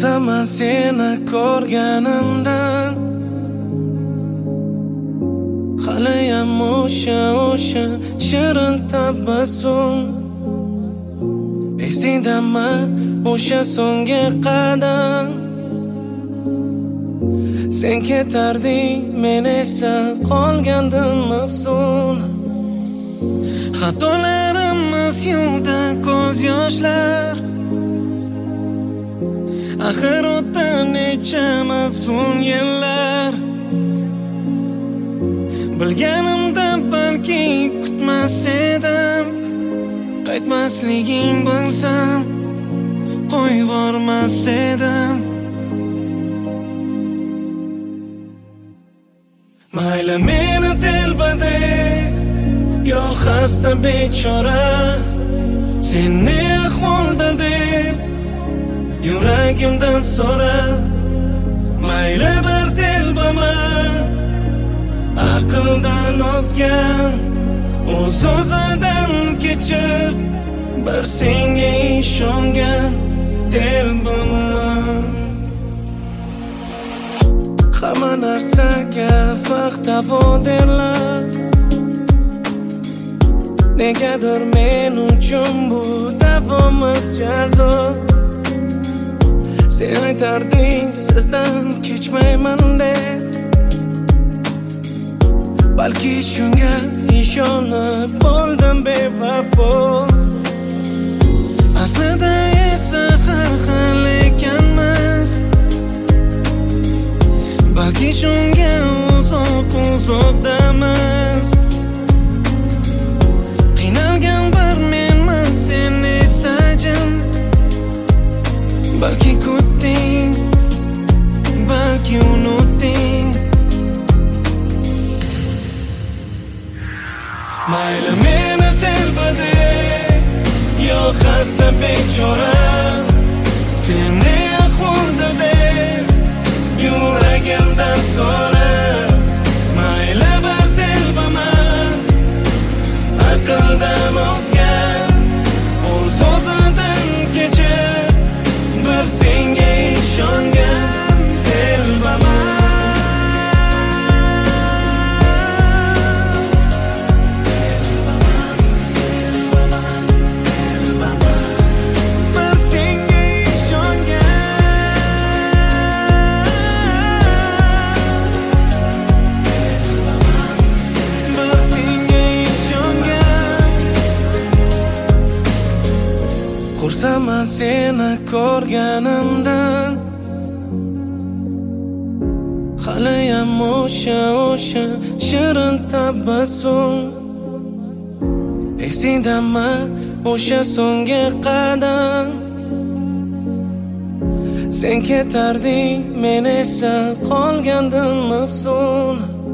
Xursandman seni ko'rganimdan, haliyam o'sha shirin tabassum. Esingdami o'sha so'nggi qadam? Sen ketarding, men esa qolgandim mahzun. Xatolarimiz yuvdi ko'z yoshlar, axir o'tdi necha mahzun yillar. Bilganimda balki kutmas edim, qaytmasliging bilsam qo'yvormas edim. Mayli meni telbadek, yo xasta bechora, sen ne ahvolda deb yuragimdan so'ra. Mayli bir telbaman, aqldan ozgan, o'z o'zidan kechib, bir senga ishongan telbaman. Hamma narsaga vaqt-davo derlar, negadir men uchun bu davomas jazo. Sen aytarding sizdan kechmayman deb, balki shunga ishonib bo'ldim bevafo. Aslida esa har xil ekanmiz, balki shunga uzoq-uzoqdamiz. Qiynalgan bir menman, sen esa jim. Balki kutding, balki unutding. Mayli meni telbadek, yo xasta bechora, sen ne ahvolda deb yuragimdan so'ra. Mayli bir telbaman, aqldan ozgan, o'z o'zidan kechib, bir senga ishongan telbaman. Xursandman seni ko'rganimdan, haliyam o'sha shirin tabassum. Esingdami o'sha so'nggi qadam? Sen ketarding, men esa qolgandim mahzun.